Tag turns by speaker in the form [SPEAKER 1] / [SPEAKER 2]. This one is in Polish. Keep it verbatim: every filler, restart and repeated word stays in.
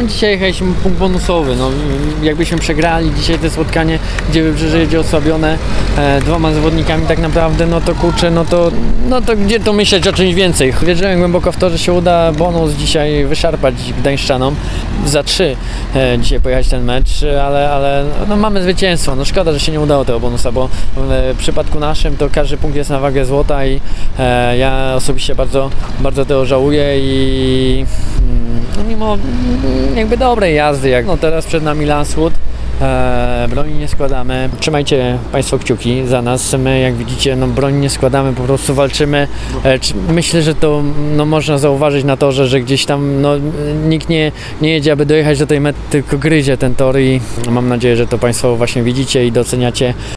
[SPEAKER 1] Dzisiaj jechaliśmy punkt bonusowy, no, jakbyśmy przegrali dzisiaj to spotkanie, gdzie Wybrzeże jedzie osłabione e, dwoma zawodnikami tak naprawdę, no to kurczę, no to, no to gdzie to myśleć o czymś więcej. Wierzyłem głęboko w to, że się uda bonus dzisiaj wyszarpać gdańszczanom, za trzy e, dzisiaj pojechać ten mecz, ale, ale no, mamy zwycięstwo, no szkoda, że się nie udało tego bonusa, bo w przypadku naszym to każdy punkt jest na wagę złota i e, ja osobiście bardzo, bardzo tego żałuję i no, mimo jakby dobrej jazdy, jak no teraz przed nami Lancewood, e, broni nie składamy. Trzymajcie Państwo kciuki za nas. My, jak widzicie, no broni nie składamy, po prostu walczymy. E, czy, myślę, że to no, można zauważyć na torze, że gdzieś tam no, nikt nie, nie jedzie, aby dojechać do tej mety, tylko gryzie ten tor i mam nadzieję, że to Państwo właśnie widzicie i doceniacie